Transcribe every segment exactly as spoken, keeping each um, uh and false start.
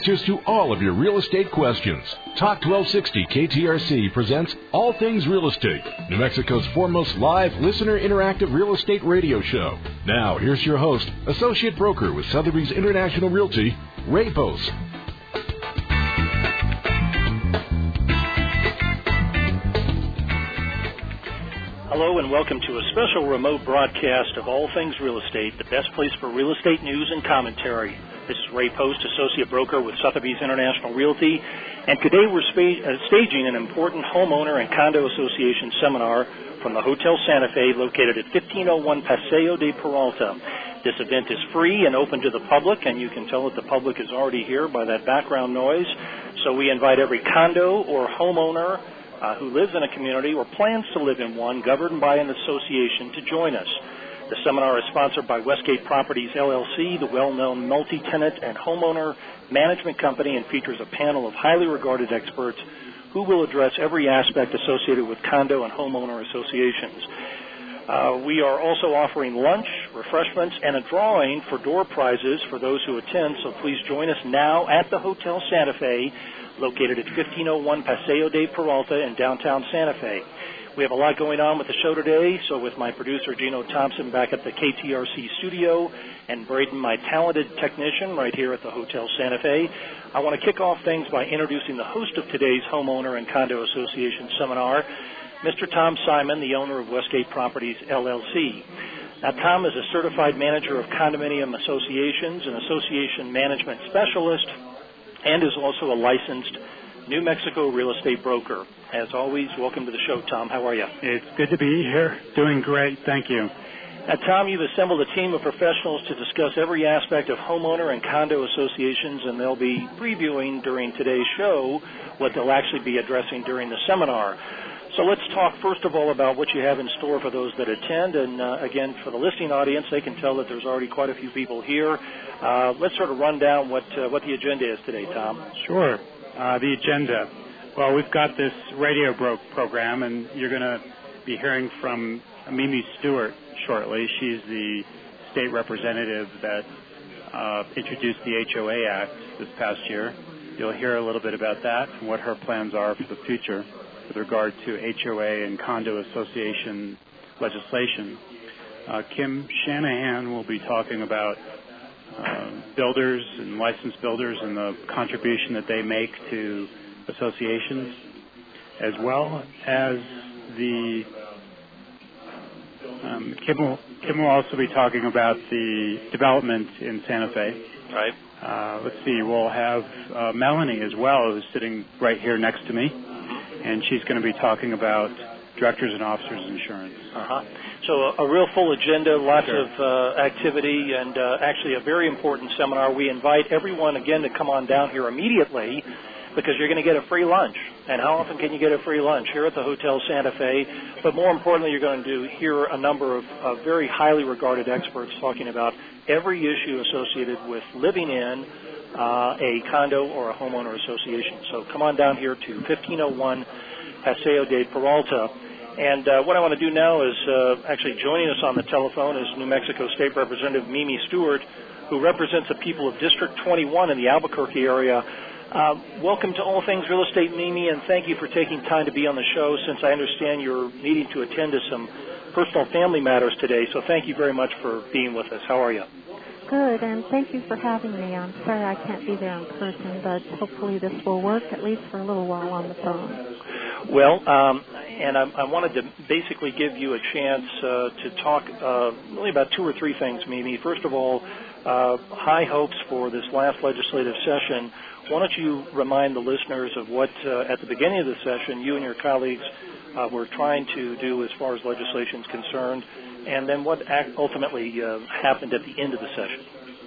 answers to all of your real estate questions. Talk twelve sixty K T R C presents All Things Real Estate, New Mexico's foremost live listener interactive real estate radio show. Now, here's your host, associate broker with Sotheby's International Realty, Ray Post. Hello and welcome to a special remote broadcast of All Things Real Estate, the best place for real estate news and commentary. This is Ray Post, associate broker with Sotheby's International Realty, and today we're spa- uh, staging an important homeowner and condo association seminar from the Hotel Santa Fe located at fifteen oh one Paseo de Peralta. This event is free and open to the public, and you can tell that the public is already here by that background noise. So we invite every condo or homeowner uh, who lives in a community or plans to live in one governed by an association to join us. The seminar is sponsored by Westgate Properties, L L C, the well-known multi-tenant and homeowner management company, and features a panel of highly regarded experts who will address every aspect associated with condo and homeowner associations. Uh, we are also offering lunch, refreshments, and a drawing for door prizes for those who attend, so please join us now at the Hotel Santa Fe, located at fifteen oh one Paseo de Peralta in downtown Santa Fe. We have a lot going on with the show today, so with my producer, Gino Thompson, back at the K T R C studio, and Braden, my talented technician, right here at the Hotel Santa Fe, I want to kick off things by introducing the host of today's Homeowner and Condo Association Seminar, Mister Tom Simon, the owner of Westgate Properties, L L C. Now, Tom is a certified manager of condominium associations, an association management specialist, and is also a licensed New Mexico real estate broker. As always, welcome to the show, Tom. How are you? It's good to be here. Doing great. Thank you. Now, Tom, you've assembled a team of professionals to discuss every aspect of homeowner and condo associations, and they'll be previewing during today's show what they'll actually be addressing during the seminar. So let's talk, first of all, about what you have in store for those that attend. And, uh, again, for the listening audience, they can tell that there's already quite a few people here. Uh, let's sort of run down what, uh, what the agenda is today, Tom. Sure. Uh, the agenda. Well, we've got this radio bro- program, and you're going to be hearing from Mimi Stewart shortly. She's the state representative that uh, introduced the H O A Act this past year. You'll hear a little bit about that and what her plans are for the future with regard to H O A and condo association legislation. Uh, Kim Shanahan will be talking about Uh, builders and licensed builders and the contribution that they make to associations, as well as the um, Kim, will, Kim will also be talking about the development in Santa Fe. Right. Uh, let's see, we'll have uh, Melanie as well, who's sitting right here next to me, and she's going to be talking about directors and officers insurance. Uh-huh. So a, a real full agenda, lots sure. of uh, activity, and uh, actually a very important seminar. We invite everyone, again, to come on down here immediately because you're going to get a free lunch. And how often can you get a free lunch? Here at the Hotel Santa Fe. But more importantly, you're going to hear a number of, of very highly regarded experts talking about every issue associated with living in uh, a condo or a homeowner association. So come on down here to fifteen oh one Paseo de Peralta. And uh, what I want to do now is uh, actually joining us on the telephone is New Mexico State Representative Mimi Stewart, who represents the people of District twenty-one in the Albuquerque area. Uh, welcome to All Things Real Estate, Mimi, and thank you for taking time to be on the show since I understand you're needing to attend to some personal family matters today. So thank you very much for being with us. How are you? Good, and thank you for having me. I'm sorry I can't be there in person, but hopefully this will work at least for a little while on the phone. Well, um, and I, I wanted to basically give you a chance uh, to talk uh, really about two or three things, Mimi. First of all, uh, high hopes for this last legislative session. Why don't you remind the listeners of what, uh, at the beginning of the session, you and your colleagues uh, were trying to do as far as legislation is concerned, and then what act ultimately uh, happened at the end of the session.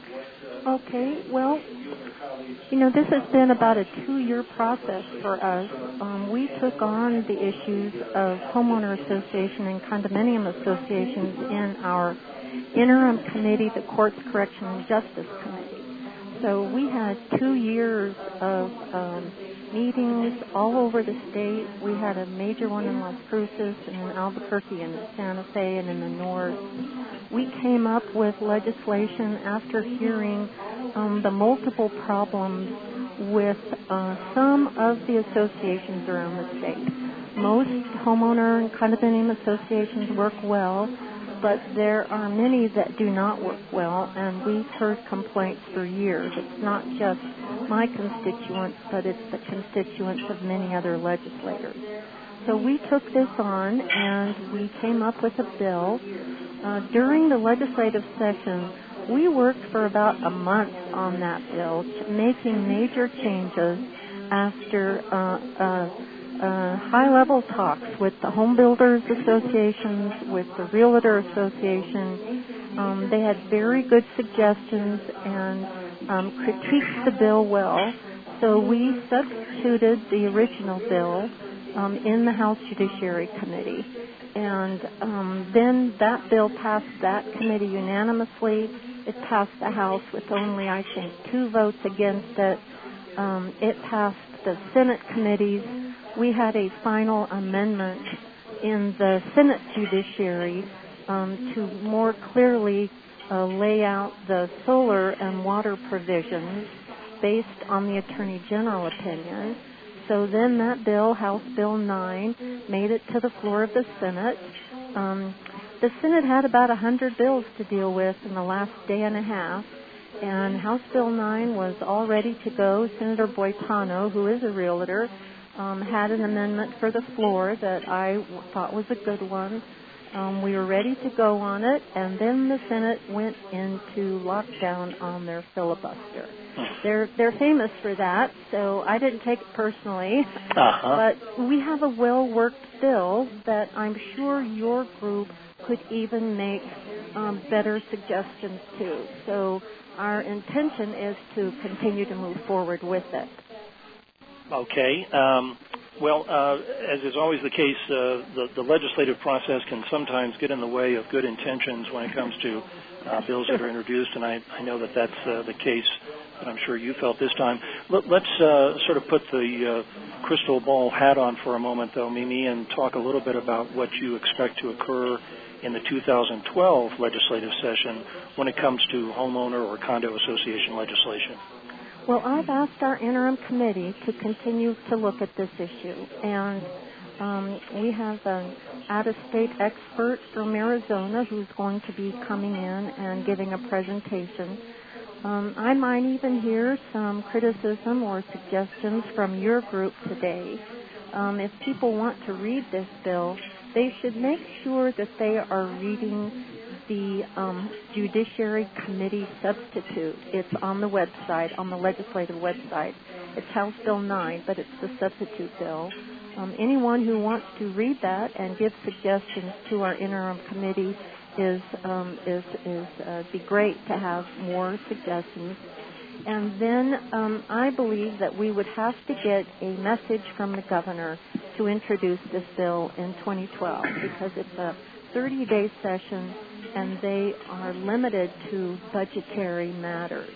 Okay, well, you know, this has been about a two-year process for us. Um, we took on the issues of homeowner association and condominium associations in our interim committee, the Courts, Correction, and Justice Committee. So we had two years of um, meetings all over the state. We had a major one in Las Cruces and in Albuquerque and in Santa Fe and in the north. We came up with legislation after hearing um, the multiple problems with uh, some of the associations around the state. Most homeowner and condominium associations work well, but there are many that do not work well, and we've heard complaints for years. It's not just my constituents, but it's the constituents of many other legislators. So we took this on, and we came up with a bill. Uh, during the legislative session, we worked for about a month on that bill, making major changes after uh, uh, uh, high-level talks with the Home Builders Associations, with the Realtor Association. Um, they had very good suggestions and um, critiqued the bill well. So we substituted the original bill um, in the House Judiciary Committee. And um, then that bill passed that committee unanimously. It passed the House with only, I think, two votes against it. Um, it passed the Senate committees. We had a final amendment in the Senate Judiciary um, to more clearly uh, lay out the solar and water provisions based on the Attorney General opinion. So then that bill, House Bill nine, made it to the floor of the Senate. Um, the Senate had about one hundred bills to deal with in the last day and a half, and House Bill nine was all ready to go. Senator Boitano, who is a realtor, um, had an amendment for the floor that I thought was a good one. Um, we were ready to go on it, and then the Senate went into lockdown on their filibuster. They're they're famous for that, so I didn't take it personally. Uh-huh. But we have a well-worked bill that I'm sure your group could even make um, better suggestions to. So our intention is to continue to move forward with it. Okay. Um, well, uh, as is always the case, uh, the, the legislative process can sometimes get in the way of good intentions when it comes to uh, bills that are introduced, and I, I know that that's uh, the case that I'm sure you felt this time. Let, let's uh, sort of put the uh, crystal ball hat on for a moment, though, Mimi, and talk a little bit about what you expect to occur in the two thousand twelve legislative session when it comes to homeowner or condo association legislation. Well, I've asked our interim committee to continue to look at this issue, and um, we have an out-of-state expert from Arizona who's going to be coming in and giving a presentation. Um, I might even hear some criticism or suggestions from your group today. Um, if people want to read this bill, they should make sure that they are reading the um, Judiciary Committee Substitute. It's on the website, on the legislative website. It's House Bill nine, but it's the substitute bill. Um, anyone who wants to read that and give suggestions to our interim committee is um, is is uh, be great to have more suggestions. And then um, I believe that we would have to get a message from the governor to introduce this bill in twenty twelve, because it's a thirty-day session and they are limited to budgetary matters.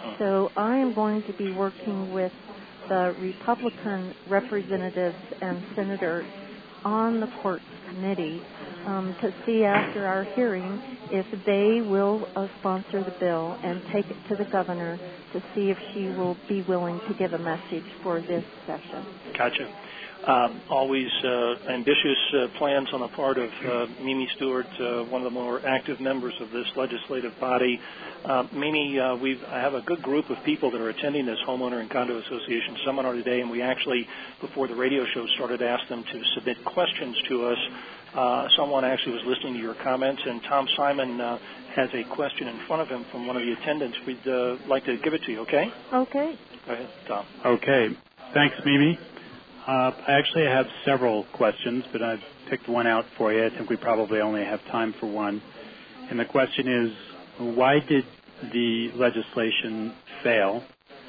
So I am going to be working with the Republican representatives and senators on the courts committee um, to see after our hearing if they will uh, sponsor the bill and take it to the governor to see if she will be willing to give a message for this session. Gotcha. Um, always uh, ambitious uh, plans on the part of uh, Mimi Stewart, uh, one of the more active members of this legislative body. Uh, Mimi, uh, we have a good group of people that are attending this homeowner and condo association seminar today, and we actually, before the radio show started, asked them to submit questions to us. Uh, someone actually was listening to your comments, and Tom Simon uh, has a question in front of him from one of the attendants. We'd uh, like to give it to you, okay? Okay. Go ahead, Tom. Okay. Thanks, Mimi. Uh, I actually have several questions, but I've picked one out for you. I think we probably only have time for one. And the question is, why did the legislation fail?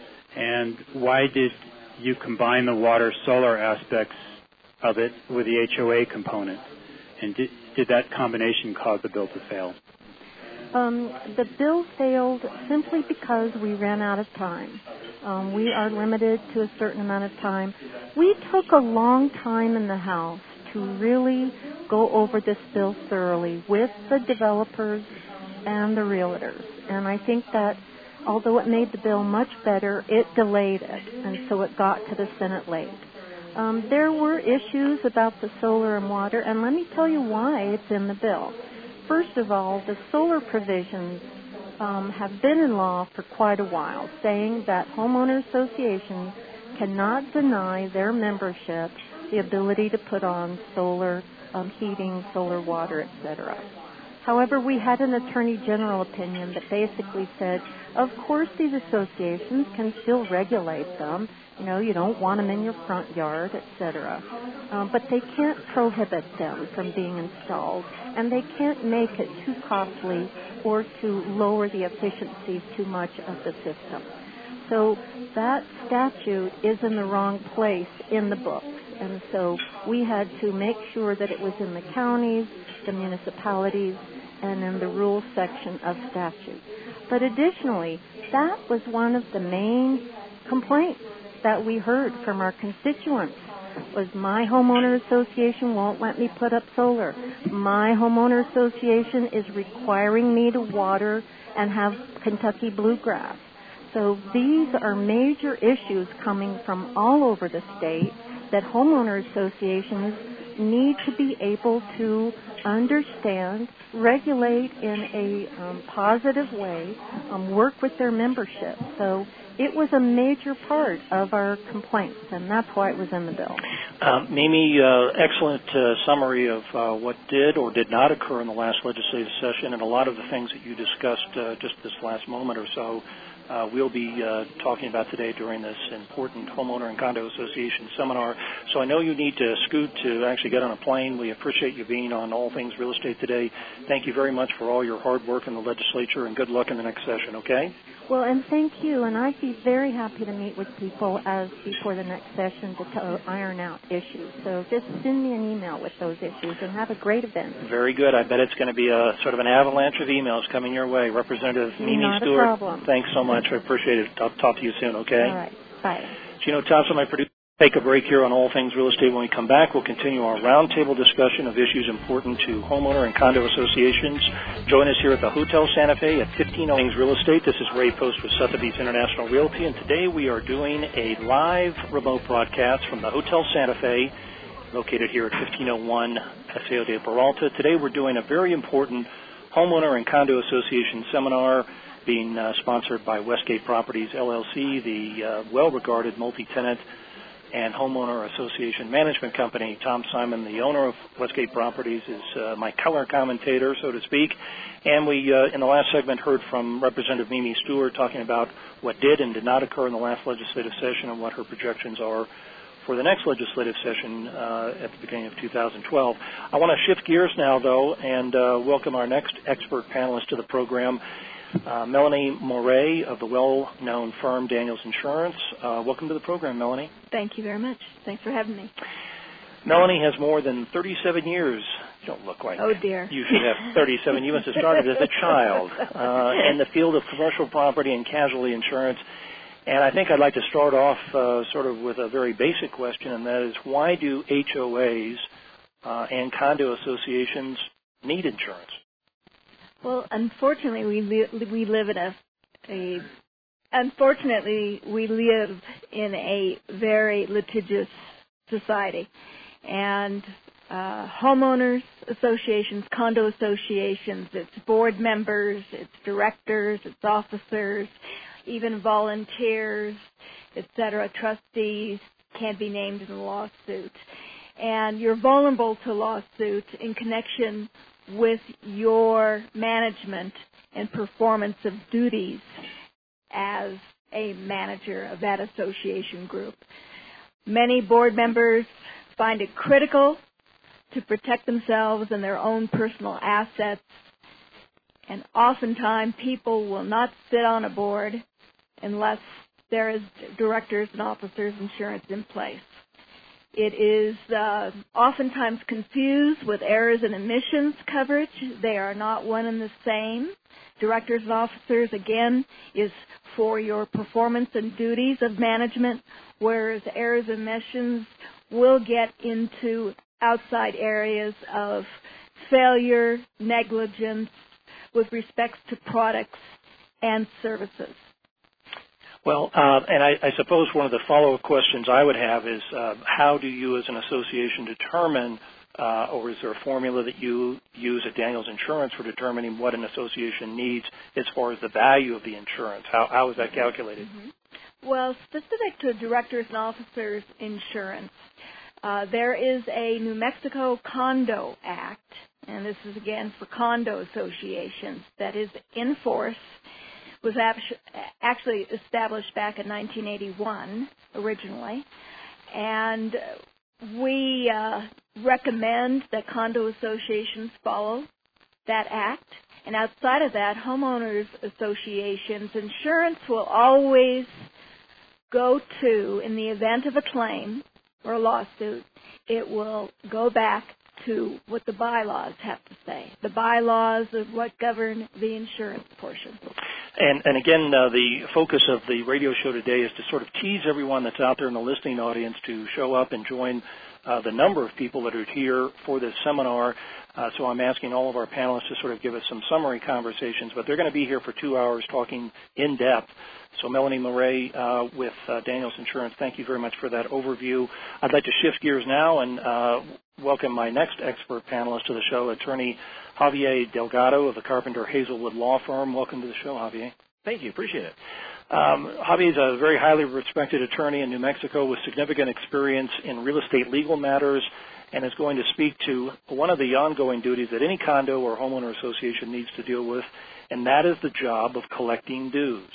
And why did you combine the water-solar aspects of it with the H O A component? And did, did that combination cause the bill to fail? Um, the bill failed simply because we ran out of time. Um, we are limited to a certain amount of time. We took a long time in the House to really go over this bill thoroughly with the developers and the realtors. And I think that although it made the bill much better, it delayed it, and so it got to the Senate late. Um, there were issues about the solar and water, and let me tell you why it's in the bill. First of all, the solar provisions um, have been in law for quite a while, saying that homeowner associations cannot deny their membership the ability to put on solar um, heating, solar water, et cetera. However, we had an Attorney General opinion that basically said, of course these associations can still regulate them. You know, you don't want them in your front yard, et cetera. Um, but they can't prohibit them from being installed, and they can't make it too costly or to lower the efficiency too much of the system. So that statute is in the wrong place in the books. And so we had to make sure that it was in the counties, the municipalities, and in the rules section of statute. But additionally, that was one of the main complaints that we heard from our constituents was my homeowner association won't let me put up solar. My homeowner association is requiring me to water and have Kentucky bluegrass. So these are major issues coming from all over the state that homeowner associations need to be able to understand, regulate in a um, positive way, um, work with their membership. So it was a major part of our complaints, and that's why it was in the bill. Uh, Mimi, uh, excellent uh, summary of uh, what did or did not occur in the last legislative session, and a lot of the things that you discussed uh, just this last moment or so Uh, we'll be uh, talking about today during this important homeowner and condo association seminar. So I know you need to scoot to actually get on a plane. We appreciate you being on All Things Real Estate today. Thank you very much for all your hard work in the legislature, and good luck in the next session, okay? Well, and thank you, and I'd be very happy to meet with people as before the next session to t- iron out issues. So just send me an email with those issues, and have a great event. Very good. I bet it's going to be a sort of an avalanche of emails coming your way. Representative Mimi Not Stewart, a problem. Thanks so much. I appreciate it. I'll talk to you soon, okay? All right. Bye. Gino Thompson, my producer. Take a break here on All Things Real Estate. When we come back, we'll continue our roundtable discussion of issues important to homeowner and condo associations. Join us here at the Hotel Santa Fe at fifteen oh Things Real Estate. This is Ray Post with Sotheby's International Realty, and today we are doing a live remote broadcast from the Hotel Santa Fe, located here at fifteen oh one Paseo de Peralta. Today we're doing a very important homeowner and condo association seminar being uh, sponsored by Westgate Properties, L L C, the uh, well-regarded multi-tenant and homeowner association management company. Tom Simon, the owner of Westgate Properties, is uh, my color commentator, so to speak. And we, uh, in the last segment, heard from Representative Mimi Stewart talking about what did and did not occur in the last legislative session and what her projections are for the next legislative session uh, at the beginning of two thousand twelve. I want to shift gears now, though, and uh, welcome our next expert panelist to the program, uh, Melanie Moray of the well-known firm Daniels Insurance. Uh, welcome to the program, Melanie. Thank you very much. Thanks for having me. Melanie has more than thirty-seven years. You don't look like oh dear. You should have thirty-seven. You must have started as a child uh, in the field of commercial property and casualty insurance. And I think I'd like to start off uh, sort of with a very basic question, and that is, why do H O As uh, and condo associations need insurance? Well, unfortunately, we li- we live in a, a unfortunately we live in a very litigious society, and uh, homeowners associations, condo associations, its board members, its directors, its officers, even volunteers, et cetera, trustees can't be named in a lawsuit. And you're vulnerable to lawsuit in connection with your management and performance of duties as a manager of that association group. Many board members find it critical to protect themselves and their own personal assets, and oftentimes people will not sit on a board unless there is directors and officers insurance in place. It is uh, oftentimes confused with errors and omissions coverage. They are not one and the same. Directors and officers, again, is for your performance and duties of management, whereas errors and omissions will get into outside areas of failure, negligence with respect to products and services. Well, uh, and I, I suppose one of the follow-up questions I would have is uh, how do you as an association determine, uh, or is there a formula that you use at Daniels Insurance for determining what an association needs as far as the value of the insurance? How, how is that calculated? Mm-hmm. Well, specific to directors and officers insurance, uh, there is a New Mexico Condo Act, and this is again for condo associations, that is in force. Was actually established back in nineteen eighty-one originally, and we uh, recommend that condo associations follow that act. And outside of that, homeowners associations insurance will always go to, in the event of a claim or a lawsuit, it will go back to what the bylaws have to say. The bylaws of what govern the insurance portion. And, and again, uh, the focus of the radio show today is to sort of tease everyone that's out there in the listening audience to show up and join uh, the number of people that are here for this seminar. Uh, so I'm asking all of our panelists to sort of give us some summary conversations, but they're going to be here for two hours talking in depth. So Melanie Moret uh, with uh, Daniels Insurance, thank you very much for that overview. I'd like to shift gears now and uh, welcome my next expert panelist to the show, attorney Javier Delgado of the Carpenter Hazelwood Law Firm. Welcome to the show, Javier. Thank you. Appreciate it. Um, Javier is a very highly respected attorney in New Mexico with significant experience in real estate legal matters and is going to speak to one of the ongoing duties that any condo or homeowner association needs to deal with, and that is the job of collecting dues.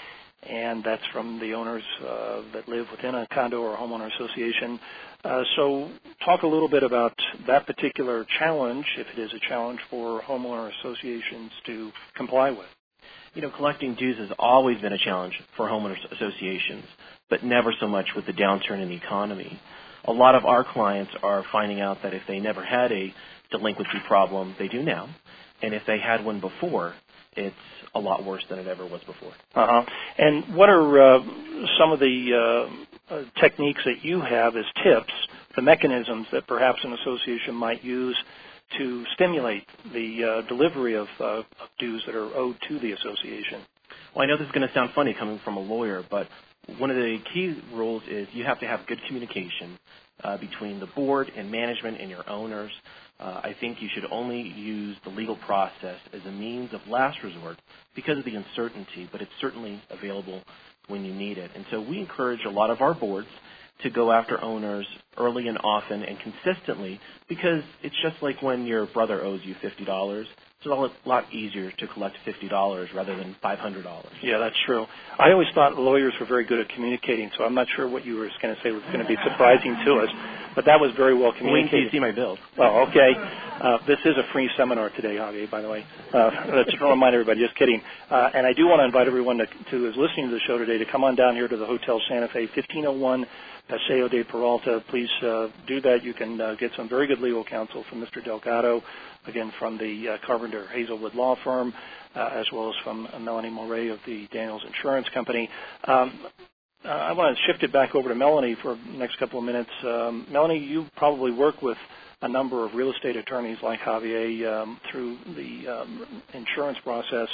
And that's from the owners uh, that live within a condo or homeowner association. Uh, so talk a little bit about that particular challenge, if it is a challenge for homeowner associations to comply with. You know, collecting dues has always been a challenge for homeowners associations, but never so much with the downturn in the economy. A lot of our clients are finding out that if they never had a delinquency problem, they do now. And if they had one before, it's a lot worse than it ever was before. Uh-huh. And what are uh, some of the uh, uh, techniques that you have as tips, the mechanisms that perhaps an association might use to stimulate the uh, delivery of, uh, of dues that are owed to the association? Well, I know this is going to sound funny coming from a lawyer, but one of the key rules is you have to have good communication uh, between the board and management and your owners. Uh, I think you should only use the legal process as a means of last resort because of the uncertainty, but it's certainly available when you need it. And so we encourage a lot of our boards to go after owners early and often and consistently because it's just like when your brother owes you fifty dollars. It's a lot easier to collect fifty dollars rather than five hundred dollars. Yeah, that's true. I always thought lawyers were very good at communicating, so I'm not sure what you were going to say was going to be surprising to us, but that was very well communicated. When can you see my bill? Oh, okay. Uh, this is a free seminar today, Javier, by the way. Uh, let's just remind everybody, just kidding. Uh, and I do want to invite everyone to, to is listening to the show today to come on down here to the Hotel Santa Fe, fifteen oh one Paseo de Peralta. Please uh, do that. You can uh, get some very good legal counsel from Mister Delgado, again from the uh, Carpenter Hazelwood Law Firm, uh, as well as from uh, Melanie Moret of the Daniels Insurance Company. Um, uh, I want to shift it back over to Melanie for the next couple of minutes. Um, Melanie, you probably work with a number of real estate attorneys like Javier um, through the um, insurance process.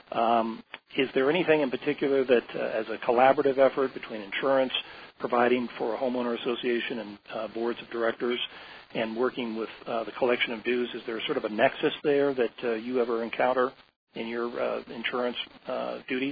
Um, is there anything in particular that, uh, as a collaborative effort between insurance, providing for a homeowner association and uh, boards of directors, and working with uh, the collection of dues, is there sort of a nexus there that uh, you ever encounter in your uh, insurance uh, duties?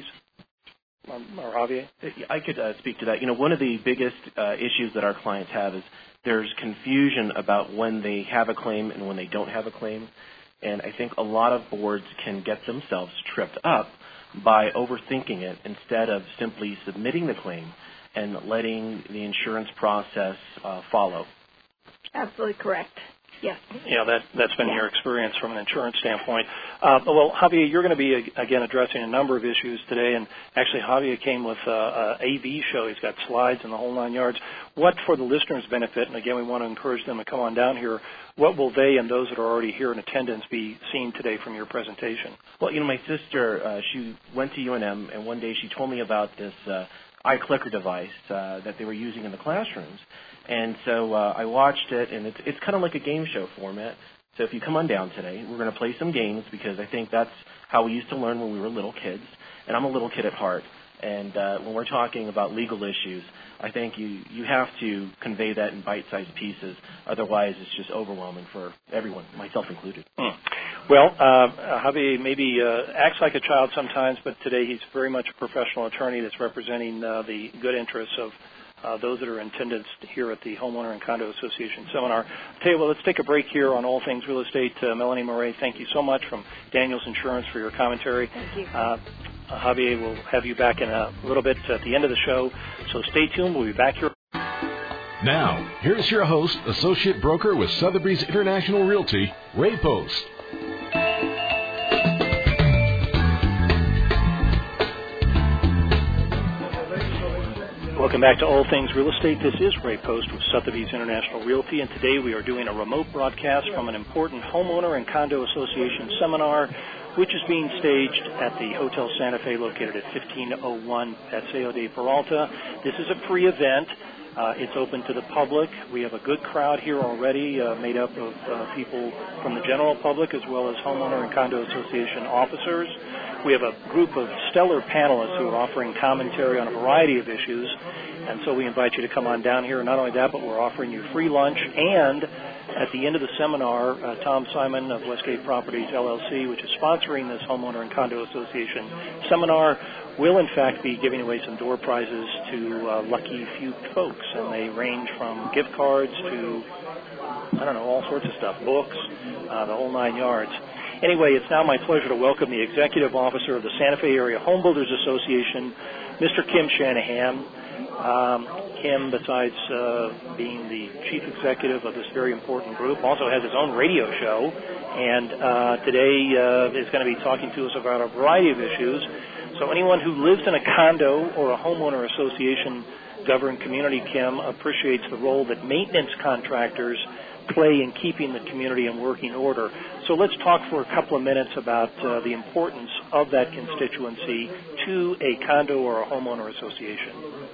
Um, or Javier? I could uh, speak to that. You know, one of the biggest uh, issues that our clients have is there's confusion about when they have a claim and when they don't have a claim. And I think a lot of boards can get themselves tripped up by overthinking it instead of simply submitting the claim and letting the insurance process uh, follow. Absolutely correct. Yes. Yeah, that, that's been yeah. your experience from an insurance standpoint. Uh, well, Javier, you're going to be, again, addressing a number of issues today, and actually Javier came with a, a A V show. He's got slides and the whole nine yards. What, for the listeners' benefit, and again, we want to encourage them to come on down here, what will they and those that are already here in attendance be seeing today from your presentation? Well, you know, my sister, uh, she went to U N M, and one day she told me about this uh, iClicker device uh, that they were using in the classrooms. And so uh, I watched it, and it's, it's kind of like a game show format. So if you come on down today, we're going to play some games because I think that's how we used to learn when we were little kids. And I'm a little kid at heart. And uh, when we're talking about legal issues, I think you, you have to convey that in bite-sized pieces. Otherwise, it's just overwhelming for everyone, myself included. Hmm. Well, uh, Javi maybe uh, acts like a child sometimes, but today he's very much a professional attorney that's representing uh, the good interests of uh, those that are in attendance here at the Homeowner and Condo Association seminar. I'll tell you what, let's take a break here on All Things Real Estate. Uh, Melanie Murray, thank you so much from Daniels Insurance for your commentary. Thank you. Uh, Uh, Javier will have you back in a little bit at the end of the show, so stay tuned. We'll be back here. Now, here's your host, Associate Broker with Sotheby's International Realty, Ray Post. Welcome back to All Things Real Estate. This is Ray Post with Sotheby's International Realty, and today we are doing a remote broadcast from an important homeowner and condo association seminar, which is being staged at the Hotel Santa Fe located at fifteen oh one Paseo de Peralta. This is a free event. Uh, it's open to the public. We have a good crowd here already uh, made up of uh, people from the general public as well as homeowner and condo association officers. We have a group of stellar panelists who are offering commentary on a variety of issues, and so we invite you to come on down here. Not only that, but we're offering you free lunch, and at the end of the seminar, uh, Tom Simon of Westgate Properties, L L C, which is sponsoring this Homeowner and Condo Association seminar, will in fact be giving away some door prizes to uh, lucky few folks, and they range from gift cards to, I don't know, all sorts of stuff, books, uh, the whole nine yards. Anyway, it's now my pleasure to welcome the Executive Officer of the Santa Fe Area Home Builders Association, Mister Kim Shanahan. Um, Kim, besides uh, being the chief executive of this very important group, also has his own radio show, and uh, today uh, is going to be talking to us about a variety of issues. So anyone who lives in a condo or a homeowner association governed community, Kim, appreciates the role that maintenance contractors play in keeping the community in working order. So let's talk for a couple of minutes about uh, the importance of that constituency to a condo or a homeowner association.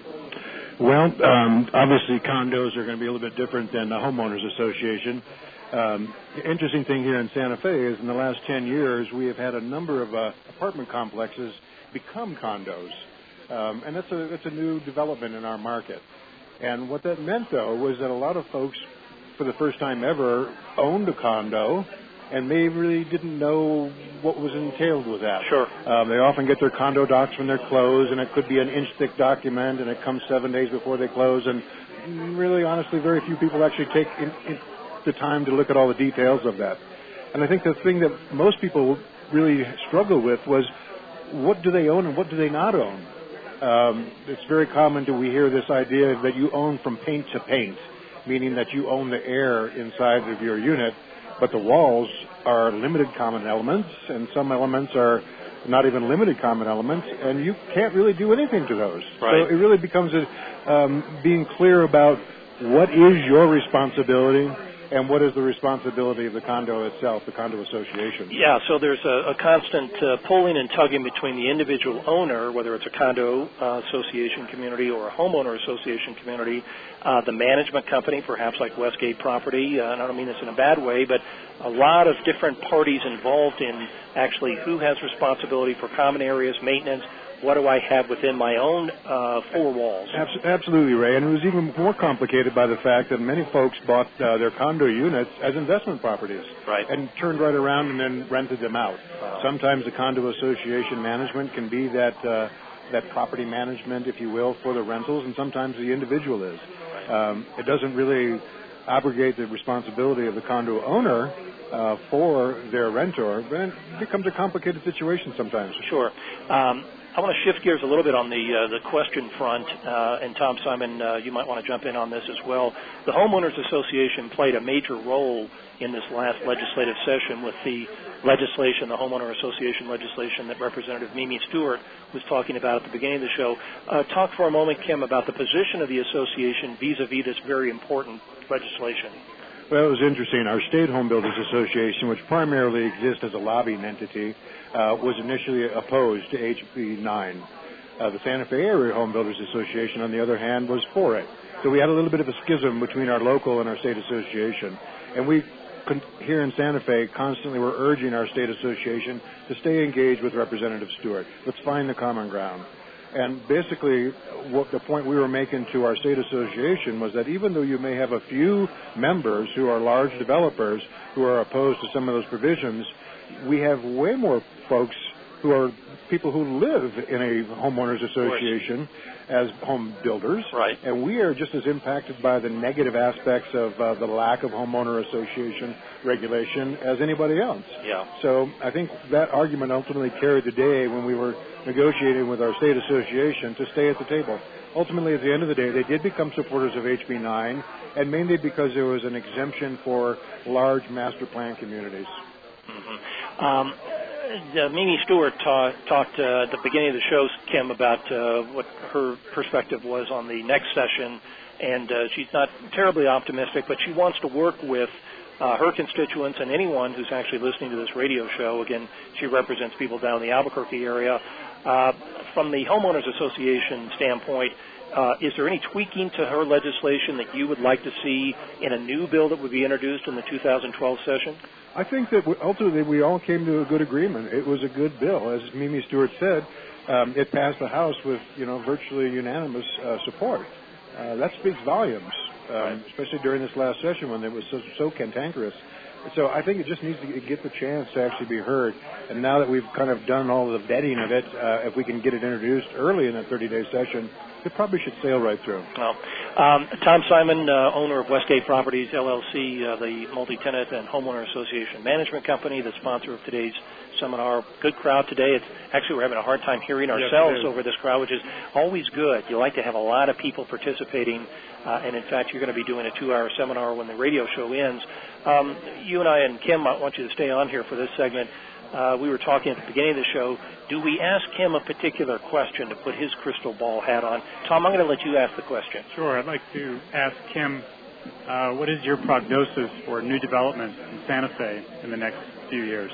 Well, um, obviously condos are going to be a little bit different than the homeowners association. Um, the interesting thing here in Santa Fe is in the last ten years we have had a number of uh, apartment complexes become condos, um, and that's a that's a new development in our market. And what that meant, though, was that a lot of folks, for the first time ever, owned a condo, and they really didn't know what was entailed with that. Sure. Um, they often get their condo docs when they're closed, and it could be an inch-thick document, and it comes seven days before they close, and really, honestly, very few people actually take in, in the time to look at all the details of that. And I think the thing that most people really struggle with was, what do they own and what do they not own? Um, it's very common to we hear this idea that you own from paint to paint, meaning that you own the air inside of your unit, but the walls are limited common elements, and some elements are not even limited common elements, and you can't really do anything to those. Right. So it really becomes a, um, being clear about what is your responsibility and what is the responsibility of the condo itself, the condo association. Yeah, so there's a, a constant uh, pulling and tugging between the individual owner, whether it's a condo uh, association community or a homeowner association community, uh, the management company, perhaps like Westgate Property, uh, and I don't mean this in a bad way, but a lot of different parties involved in actually who has responsibility for common areas, maintenance. What do I have within my own uh, four walls? Absolutely, Ray. And it was even more complicated by the fact that many folks bought uh, their condo units as investment properties. Right. And turned right around and then rented them out. Wow. Sometimes the condo association management can be that uh, that property management, if you will, for the rentals, and sometimes the individual is. Um, it doesn't really abrogate the responsibility of the condo owner uh, for their rentor, but it becomes a complicated situation sometimes. Sure. Um, I want to shift gears a little bit on the uh, the question front, uh, and Tom Simon, uh, you might want to jump in on this as well. The Homeowners Association played a major role in this last legislative session with the legislation, the Homeowner Association legislation that Representative Mimi Stewart was talking about at the beginning of the show. Uh, talk for a moment, Kim, about the position of the association vis-a-vis this very important legislation. Well, it was interesting. Our State Home Builders Association, which primarily exists as a lobbying entity, uh, was initially opposed to H B nine. Uh, the Santa Fe Area Home Builders Association, on the other hand, was for it. So we had a little bit of a schism between our local and our state association. And we, here in Santa Fe, constantly were urging our state association to stay engaged with Representative Stewart. Let's find the common ground. And basically, what the point we were making to our state association was that even though you may have a few members who are large developers who are opposed to some of those provisions, we have way more folks who are people who live in a homeowners association as home builders. Right. And we are just as impacted by the negative aspects of uh, the lack of homeowner association regulation as anybody else. Yeah. So I think that argument ultimately carried the day when we were negotiating with our state association to stay at the table. Ultimately, at the end of the day, they did become supporters of H B nine, and mainly because there was an exemption for large master plan communities. Mm-hmm. Um, Uh, Mimi Stewart ta- talked uh, at the beginning of the show, Kim, about uh, what her perspective was on the next session, and uh, she's not terribly optimistic, but she wants to work with uh, her constituents and anyone who's actually listening to this radio show. Again, she represents people down in the Albuquerque area. Uh, from the Homeowners Association standpoint, uh, is there any tweaking to her legislation that you would like to see in a new bill that would be introduced in the two thousand twelve session? I think that we, ultimately we all came to a good agreement. It was a good bill. As Mimi Stewart said, um, it passed the House with, you know, virtually unanimous uh, support. Uh, that speaks volumes, um, right. especially during this last session when it was so, so cantankerous. So I think it just needs to get the chance to actually be heard. And now that we've kind of done all the vetting of it, uh, if we can get it introduced early in that thirty-day session, it probably should sail right through. Well, um, Tom Simon, uh, owner of Westgate Properties, L L C, uh, the multi-tenant and homeowner association management company, the sponsor of today's seminar. Good crowd today. It's actually, we're having a hard time hearing ourselves yes, over this crowd, which is always good. You like to have a lot of people participating, uh, and in fact, you're going to be doing a two-hour seminar when the radio show ends. Um, you and I and Kim, I want you to stay on here for this segment. Uh, we were talking at the beginning of the show. Do we ask him a particular question to put his crystal ball hat on? Tom, I'm going to let you ask the question. Sure. I'd like to ask Kim, uh, what is your prognosis for new development in Santa Fe in the next few years?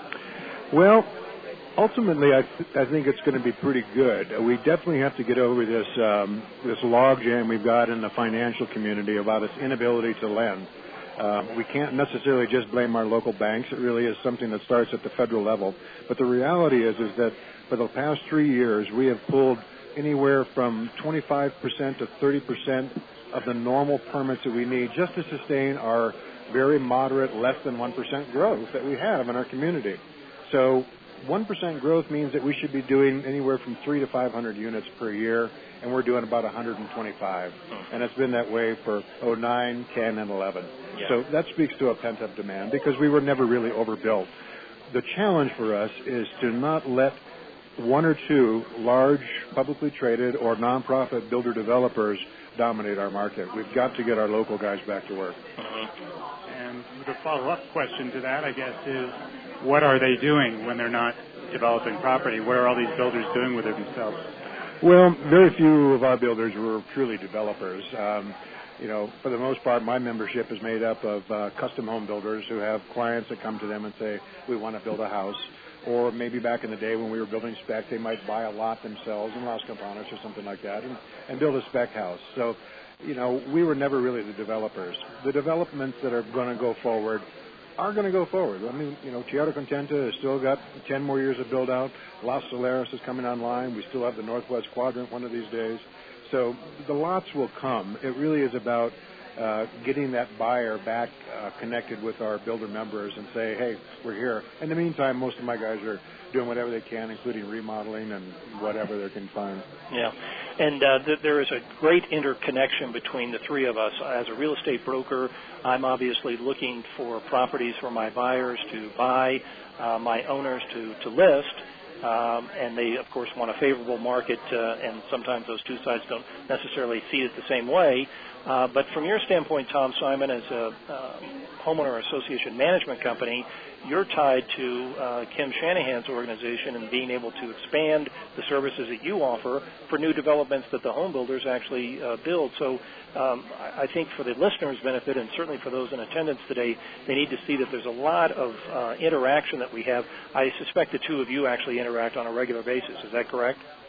Well, ultimately, I, th- I think it's going to be pretty good. We definitely have to get over this um, this logjam we've got in the financial community about its inability to lend. Um, we can't necessarily just blame our local banks. It really is something that starts at the federal level. But the reality is, is that for the past three years, we have pulled anywhere from twenty-five percent to thirty percent of the normal permits that we need just to sustain our very moderate, less than one percent growth that we have in our community. So one percent growth means that we should be doing anywhere from three to five hundred units per year, and we're doing about one hundred twenty-five. And it's been that way for oh nine, ten, and eleven. Yeah. So that speaks to a pent-up demand because we were never really overbuilt. The challenge for us is to not let one or two large publicly traded or nonprofit builder developers dominate our market. We've got to get our local guys back to work. Uh-huh. And the follow-up question to that, I guess, is what are they doing when they're not developing property? What are all these builders doing with it themselves? Well, very few of our builders were truly developers. Um, you know, for the most part, my membership is made up of uh, custom home builders who have clients that come to them and say, we want to build a house. Or maybe back in the day when we were building spec, they might buy a lot themselves in Los Campanas or something like that and, and build a spec house. So, you know, we were never really the developers. The developments that are going to go forward are going to go forward. I mean, you know, Tierra Contenta has still got ten more years of build-out. Los Solares is coming online. We still have the Northwest Quadrant one of these days. So the lots will come. It really is about uh, getting that buyer back uh, connected with our builder members and say, hey, we're here. In the meantime, most of my guys are doing whatever they can, including remodeling and whatever they can find. Yeah, and uh, th- there is a great interconnection between the three of us. As a real estate broker, I'm obviously looking for properties for my buyers to buy, uh, my owners to, to list. Um, and they, of course, want a favorable market, uh, and sometimes those two sides don't necessarily see it the same way. Uh, but from your standpoint, Tom Simon, as a uh, homeowner association management company, you're tied to uh, Kim Shanahan's organization and being able to expand the services that you offer for new developments that the home builders actually uh, build. So um, I think for the listeners' benefit, and certainly for those in attendance today, they need to see that there's a lot of uh, interaction that we have. I suspect the two of you actually interact on a regular basis. Is that correct?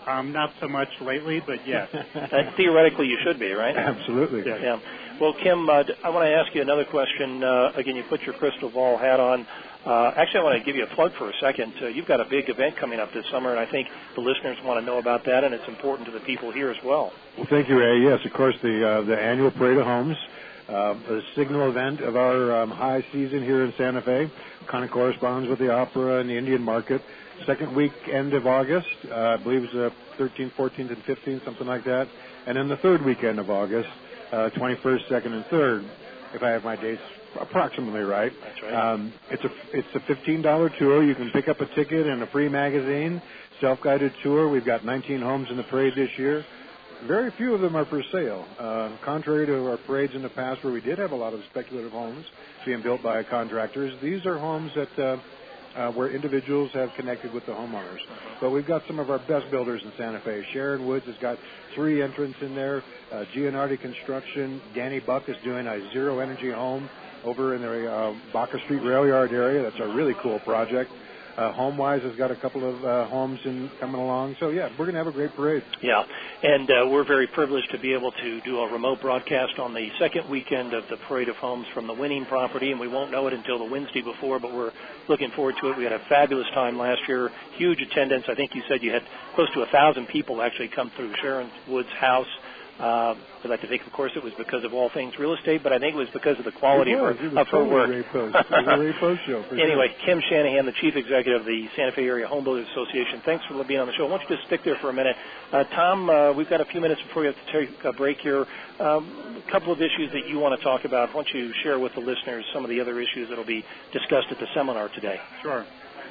Um, not so much lately, but yes. uh, theoretically, you should be, right? Absolutely. Yes. Yeah. Well, Kim, uh, I want to ask you another question. Uh, again, you put your crystal ball hat on. Uh, actually, I want to give you a plug for a second. Uh, you've got a big event coming up this summer, and I think the listeners want to know about that, and it's important to the people here as well. Well, thank you, Ray. Yes, of course, the uh, the annual Parade of Homes, uh, the signal event of our um, high season here in Santa Fe, kind of corresponds with the opera and the Indian market. Second weekend of August, uh, I believe it's uh, thirteenth, fourteenth, and fifteenth, something like that. And then the third weekend of August, uh, twenty-first, second, and third, if I have my dates approximately right. That's right. Um, it's a it's a fifteen dollars tour. You can pick up a ticket and a free magazine, self-guided tour. We've got nineteen homes in the parade this year. Very few of them are for sale. Uh, contrary to our parades in the past where we did have a lot of speculative homes being built by contractors, these are homes that uh, uh, where individuals have connected with the homeowners. But we've got some of our best builders in Santa Fe. Sharon Woods has got three entrants in there. Uh, Gianardi Construction. Danny Buck is doing a zero-energy home over in the uh, Baca Street Rail Yard area. That's a really cool project. Uh, HomeWise has got a couple of uh, homes in, coming along. So, yeah, we're going to have a great parade. Yeah, and uh, we're very privileged to be able to do a remote broadcast on the second weekend of the Parade of Homes from the winning property, and we won't know it until the Wednesday before, but we're looking forward to it. We had a fabulous time last year, huge attendance. I think you said you had close to one thousand people actually come through Sharon Wood's house. Uh, I'd like to think, of course, it was because of All Things Real Estate, but I think it was because of the quality it was, of her, it was of her totally work. Ray Post. It was a Ray Post show. For Anyway, sure. Kim Shanahan, the Chief Executive of the Santa Fe Area Home Builders Association, thanks for being on the show. Why don't you just stick there for a minute? Uh, Tom, uh, we've got a few minutes before we have to take a break here. Um, a couple of issues that you want to talk about. Why don't you share with the listeners some of the other issues that will be discussed at the seminar today? Sure.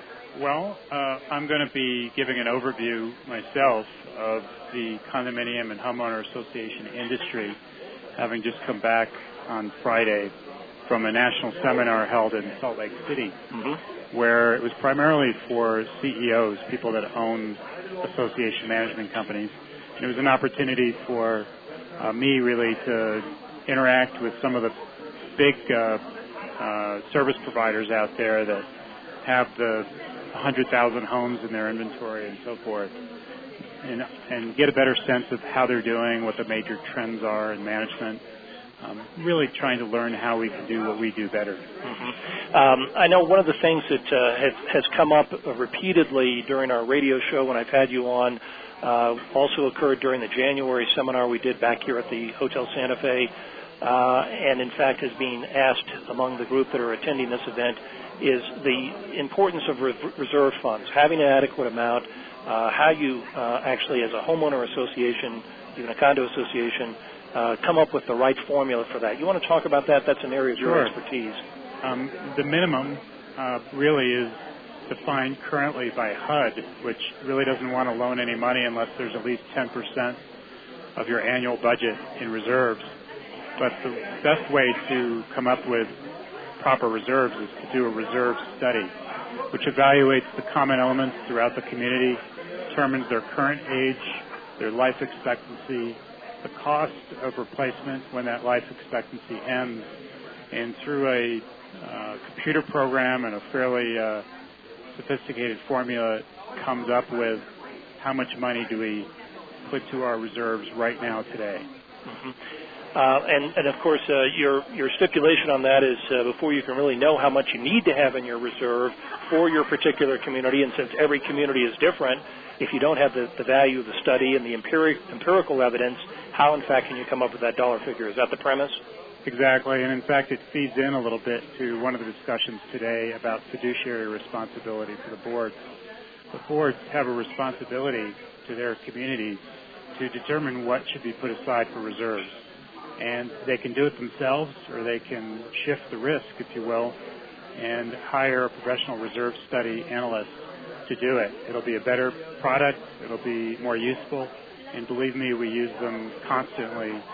Well, uh, I'm going to be giving an overview myself of the condominium and homeowner association industry, having just come back on Friday from a national seminar held in Salt Lake City, mm-hmm. where it was primarily for C E Os, people that own association management companies. And it was an opportunity for uh, me really to interact with some of the big uh, uh, service providers out there that have the one hundred thousand homes in their inventory and so forth, and, and get a better sense of how they're doing, what the major trends are in management, um, really trying to learn how we can do what we do better. Mm-hmm. Um, I know one of the things that uh, has, has come up repeatedly during our radio show when I've had you on uh, also occurred during the January seminar we did back here at the Hotel Santa Fe, uh, and in fact is being asked among the group that are attending this event, is the importance of re- reserve funds, having an adequate amount, uh, how you uh, actually as a homeowner association, even a condo association, uh, come up with the right formula for that. You want to talk about that? That's an area of Sure. your expertise. Um, the minimum uh, really is defined currently by H U D, which really doesn't want to loan any money unless there's at least ten percent of your annual budget in reserves. But the best way to come up with proper reserves is to do a reserve study, which evaluates the common elements throughout the community, determines their current age, their life expectancy, the cost of replacement when that life expectancy ends, and through a uh, computer program and a fairly uh, sophisticated formula comes up with how much money do we put to our reserves right now today. Mm-hmm. Uh, and, and, of course, uh, your, your stipulation on that is uh, before you can really know how much you need to have in your reserve for your particular community, and since every community is different, if you don't have the, the value of the study and the empiric, empirical evidence, how, in fact, can you come up with that dollar figure? Is that the premise? Exactly, and in fact, it feeds in a little bit to one of the discussions today about fiduciary responsibility for the boards. The boards have a responsibility to their communities to determine what should be put aside for reserves. And they can do it themselves, or they can shift the risk, if you will, and hire a professional reserve study analyst to do it. It'll be a better product. It'll be more useful. And believe me, we use them constantly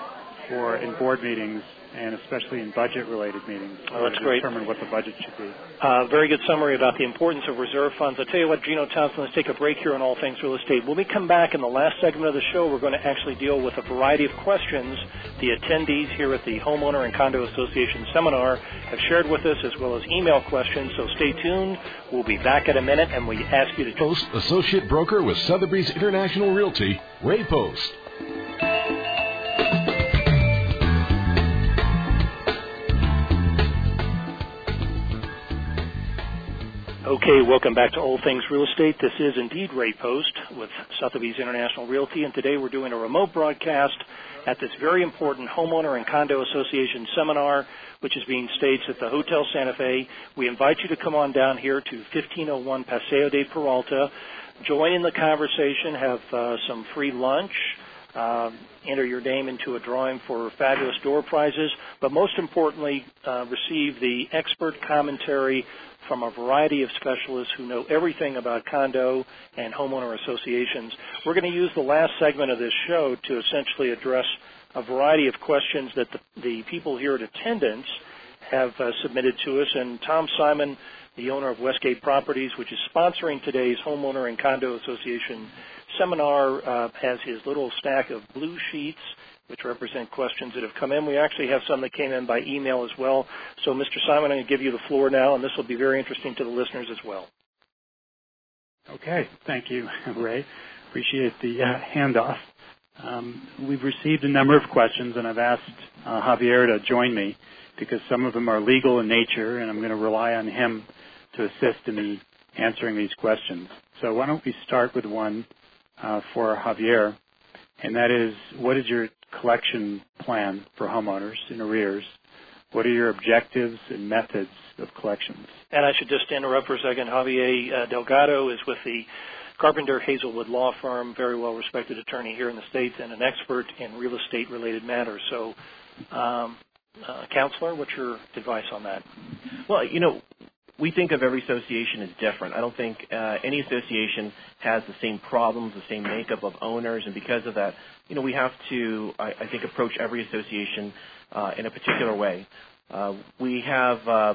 for in board meetings and especially in budget-related meetings. Oh, that's to great. Determine what the budget should be. Uh, very good summary about the importance of reserve funds. I'll tell you what, Gino Thompson, let's take a break here on All Things Real Estate. When we come back in the last segment of the show, we're going to actually deal with a variety of questions the attendees here at the Homeowner and Condo Association seminar have shared with us, as well as email questions. So stay tuned. We'll be back in a minute, and we ask you to... Post, Associate Broker with Sotheby's International Realty, Ray Post. Okay, welcome back to All Things Real Estate. This is indeed Ray Post with Sotheby's International Realty, and today we're doing a remote broadcast at this very important Homeowner and Condo Association seminar, which is being staged at the Hotel Santa Fe. We invite you to come on down here to fifteen oh one Paseo de Peralta, join in the conversation, have uh, some free lunch, uh, enter your name into a drawing for fabulous door prizes, but most importantly, uh, receive the expert commentary from a variety of specialists who know everything about condo and homeowner associations. We're going to use the last segment of this show to essentially address a variety of questions that the, the people here at attendance have uh, submitted to us. And Tom Simon, the owner of Westgate Properties, which is sponsoring today's Homeowner and Condo Association seminar, uh, has his little stack of blue sheets which represent questions that have come in. We actually have some that came in by email as well. So, Mister Simon, I'm going to give you the floor now, and this will be very interesting to the listeners as well. Okay. Thank you, Ray. Appreciate the uh, handoff. Um, we've received a number of questions, and I've asked uh, Javier to join me because some of them are legal in nature, and I'm going to rely on him to assist in the answering these questions. So why don't we start with one uh, for Javier, and that is, what is your collection plan for homeowners in arrears? What are your objectives and methods of collections? And I should just interrupt for a second. Javier uh, Delgado is with the Carpenter Hazelwood Law Firm, very well-respected attorney here in the States and an expert in real estate-related matters. So, um, uh, Counselor, what's your advice on that? Well, you know, we think of every association as different. I don't think uh, any association has the same problems, the same makeup of owners, and because of that, you know, we have to, I, I think, approach every association uh, in a particular way. Uh, we have, uh,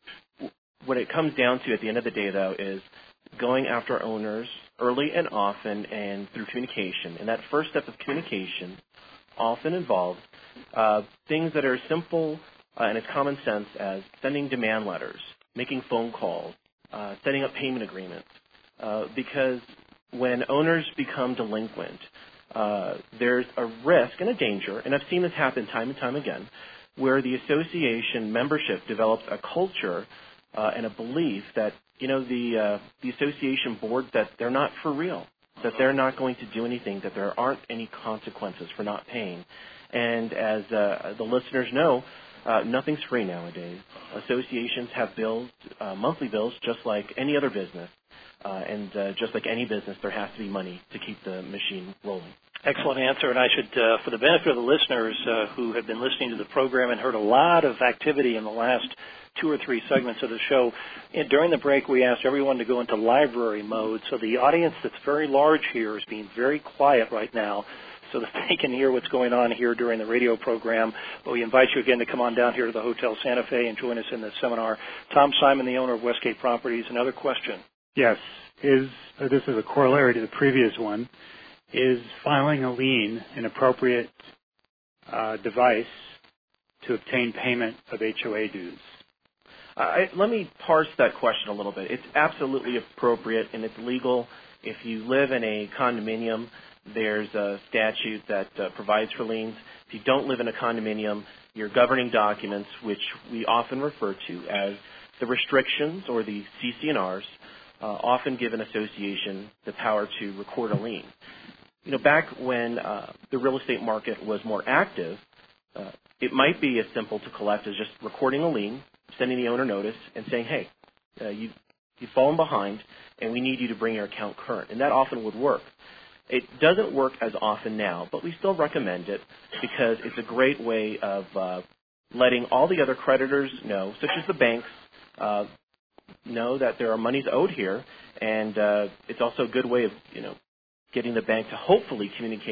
what it comes down to at the end of the day, though, is going after owners early and often and through communication. And that first step of communication often involves uh, things that are simple uh, and as common sense as sending demand letters, making phone calls, uh, setting up payment agreements. Uh, because when owners become delinquent, uh, there's a risk and a danger, and I've seen this happen time and time again, where the association membership develops a culture uh, and a belief that, you know, the uh, the association board, that they're not for real, that they're not going to do anything, that there aren't any consequences for not paying. And as uh, the listeners know, Uh, nothing's free nowadays. Associations have bills, uh, monthly bills, just like any other business. Uh, and uh, just like any business, there has to be money to keep the machine rolling. Excellent answer. And I should, uh, for the benefit of the listeners uh, who have been listening to the program and heard a lot of activity in the last two or three segments of the show, and during the break we asked everyone to go into library mode. So the audience that's very large here is being very quiet right now, so that they can hear what's going on here during the radio program. But we invite you again to come on down here to the Hotel Santa Fe and join us in this seminar. Tom Simon, the owner of Westgate Properties, another question. Yes. Is uh, this is a corollary to the previous one. Is filing a lien an appropriate uh, device to obtain payment of H O A dues? Uh, I, let me parse that question a little bit. It's absolutely appropriate and it's legal. If you live in a condominium, there's a statute that uh, provides for liens. If you don't live in a condominium, your governing documents, which we often refer to as the restrictions or the C C N Rs, uh, often give an association the power to record a lien. You know, back when uh, the real estate market was more active, uh, it might be as simple to collect as just recording a lien, sending the owner notice, and saying, hey, uh, you, you've fallen behind, and we need you to bring your account current. And that often would work. It doesn't work as often now, but we still recommend it because it's a great way of uh, letting all the other creditors know, such as the banks, uh, know that there are monies owed here, and uh, it's also a good way of, you know, getting the bank to hopefully communicate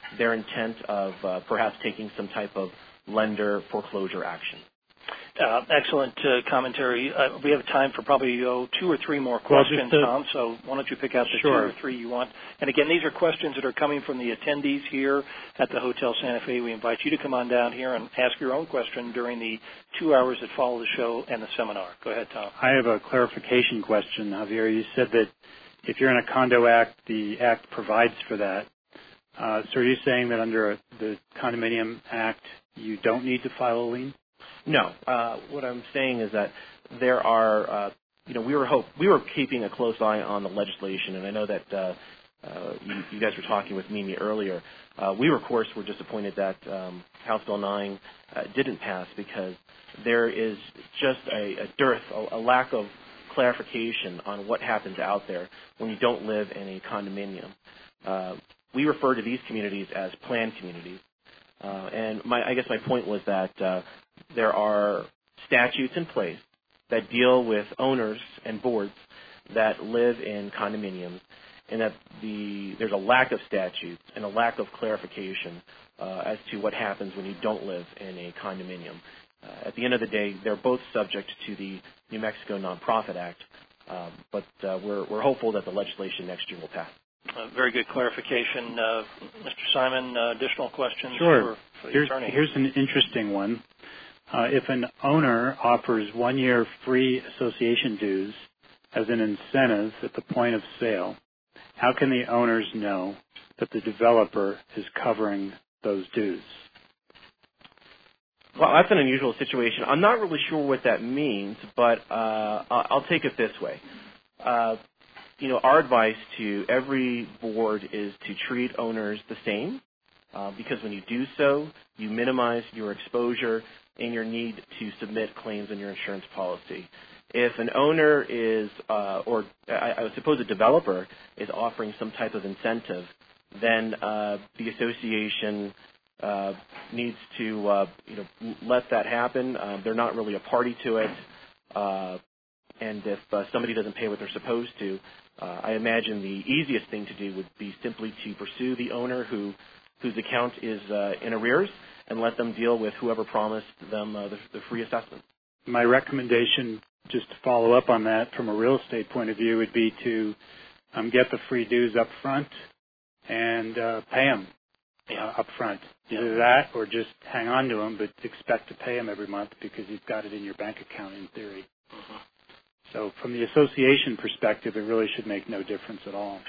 their intent of uh, perhaps taking some type of lender foreclosure action. Uh, excellent uh, commentary. Uh, we have time for probably oh, two or three more questions, well, to, Tom, so why don't you pick out the sure. two or three you want. And again, these are questions that are coming from the attendees here at the Hotel Santa Fe. We invite you to come on down here and ask your own question during the two hours that follow the show and the seminar. Go ahead, Tom. I have a clarification question, Javier. You said that if you're in a condo act, the act provides for that. Uh, so are you saying that under the Condominium Act, you don't need to file a lien? No. Uh, what I'm saying is that there are, uh, you know, we were hope we were keeping a close eye on the legislation, and I know that uh, uh, you, you guys were talking with Mimi earlier. Uh, we, were, of course, were disappointed that um, House Bill nine uh, didn't pass because there is just a, a dearth, a, a lack of clarification on what happens out there when you don't live in a condominium. Uh, we refer to these communities as planned communities. Uh, and my, I guess my point was that uh, there are statutes in place that deal with owners and boards that live in condominiums, and that the, there's a lack of statutes and a lack of clarification uh, as to what happens when you don't live in a condominium. Uh, at the end of the day, they're both subject to the New Mexico Nonprofit Act, um, but uh, we're, we're hopeful that the legislation next year will pass. Uh, very good clarification. Uh, Mister Simon, uh, additional questions sure. for, for the here's, attorney? Here's an interesting one. Uh, if an owner offers one year free association dues as an incentive at the point of sale, how can the owners know that the developer is covering those dues? Well, that's an unusual situation. I'm not really sure what that means, but uh, I'll take it this way. Uh, you know, our advice to every board is to treat owners the same, uh, because when you do so, you minimize your exposure and your need to submit claims in your insurance policy. If an owner is, uh, or I, I suppose a developer is offering some type of incentive, then uh, the association uh, needs to, uh, you know, let that happen. Uh, they're not really a party to it, uh, and if uh, somebody doesn't pay what they're supposed to, uh, I imagine the easiest thing to do would be simply to pursue the owner who whose account is uh, in arrears and let them deal with whoever promised them uh, the, the free assessment. My recommendation, just to follow up on that from a real estate point of view, would be to um, get the free dues up front and uh, pay them uh, up front. Either that or just hang on to them but expect to pay them every month because you've got it in your bank account in theory. Mm-hmm. So from the association perspective, it really should make no difference at all.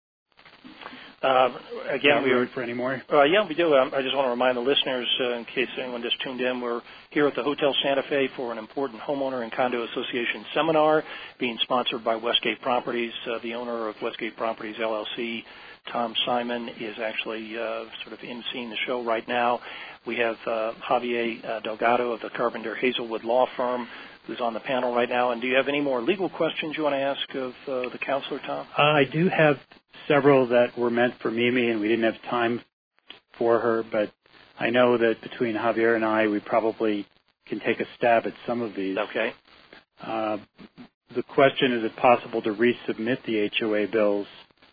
Um, again, we were for any more. Uh, yeah, we do. Um, I just want to remind the listeners, uh, in case anyone just tuned in, we're here at the Hotel Santa Fe for an important homeowner and condo association seminar being sponsored by Westgate Properties. Uh, the owner of Westgate Properties L L C, Tom Simon, is actually uh, sort of emceeing the show right now. We have uh, Javier uh, Delgado of the Carpenter Hazelwood Law Firm, who's on the panel right now. And do you have any more legal questions you want to ask of uh, the counselor, Tom? Uh, I do have several that were meant for Mimi, and we didn't have time for her, but I know that between Javier and I, we probably can take a stab at some of these. Okay. Uh, the question, is it possible to resubmit the H O A bills?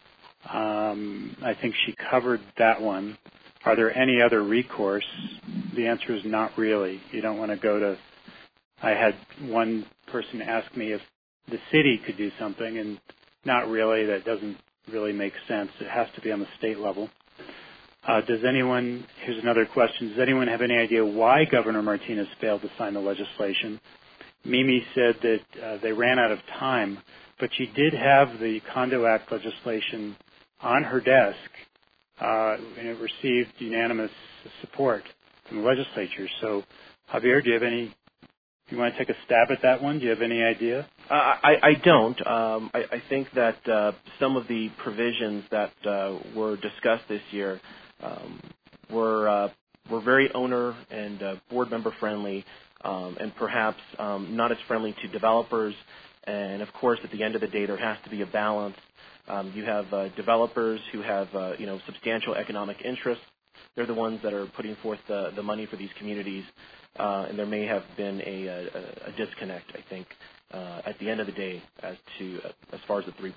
Um, I think she covered that one. Are there any other recourse? The answer is not really. You don't want to go to... I had one person ask me if the city could do something, and not really. That doesn't really make sense. It has to be on the state level. Uh, does anyone, here's another question, does anyone have any idea why Governor Martinez failed to sign the legislation? Mimi said that uh, they ran out of time, but she did have the Condo Act legislation on her desk, uh, and it received unanimous support from the legislature. So, Javier, do you have any, you want to take a stab at that one? Do you have any idea? Uh, I, I don't. Um, I, I think that uh, some of the provisions that uh, were discussed this year um, were uh, were very owner and uh, board member friendly, um, and perhaps um, not as friendly to developers. And of course, at the end of the day, there has to be a balance. Um, you have uh, developers who have uh, you know substantial economic interests. They're the ones that are putting forth the, the money for these communities, uh, and there may have been a, a, a disconnect, I think, uh, at the end of the day as to uh, as far as the three parties.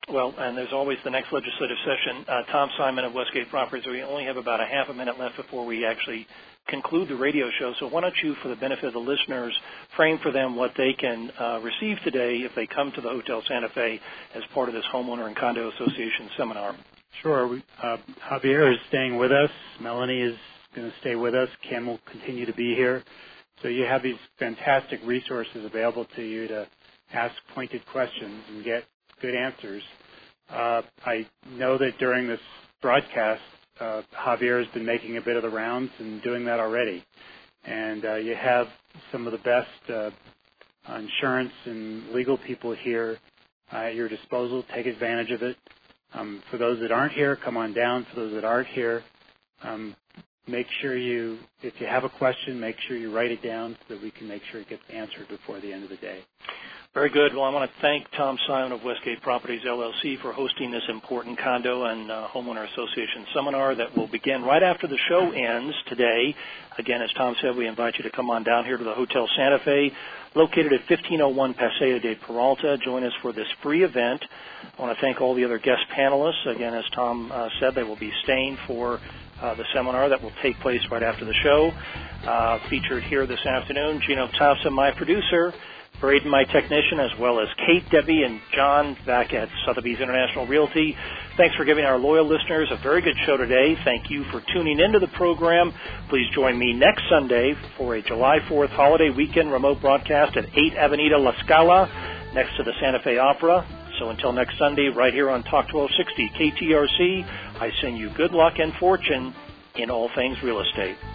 Well, and there's always the next legislative session. Uh, Tom Simon of Westgate Properties, we only have about a half a minute left before we actually conclude the radio show. So why don't you, for the benefit of the listeners, frame for them what they can uh, receive today if they come to the Hotel Santa Fe as part of this Homeowner and Condo Association seminar. Sure. We, uh, Javier is staying with us. Melanie is going to stay with us. Ken will continue to be here. So you have these fantastic resources available to you to ask pointed questions and get good answers. Uh, I know that during this broadcast, uh, Javier has been making a bit of the rounds and doing that already. And uh, you have some of the best uh, insurance and legal people here uh, at your disposal. Take advantage of it. Um, for those that aren't here, come on down. For those that aren't here, um, make sure you, if you have a question, make sure you write it down so that we can make sure it gets answered before the end of the day. Very good. Well, I want to thank Tom Simon of Westgate Properties, L L C, for hosting this important condo and uh, homeowner association seminar that will begin right after the show ends today. Again, as Tom said, we invite you to come on down here to the Hotel Santa Fe, located at fifteen oh one Paseo de Peralta. Join us for this free event. I want to thank all the other guest panelists. Again, as Tom uh, said, they will be staying for uh, the seminar that will take place right after the show. Uh, featured here this afternoon, Gino Thompson, my producer, Braden, my technician, as well as Kate, Debbie, and John back at Sotheby's International Realty. Thanks for giving our loyal listeners a very good show today. Thank you for tuning into the program. Please join me next Sunday for a July fourth holiday weekend remote broadcast at eight Avenida La Scala next to the Santa Fe Opera. So until next Sunday, right here on Talk twelve sixty K T R C, I send you good luck and fortune in all things real estate.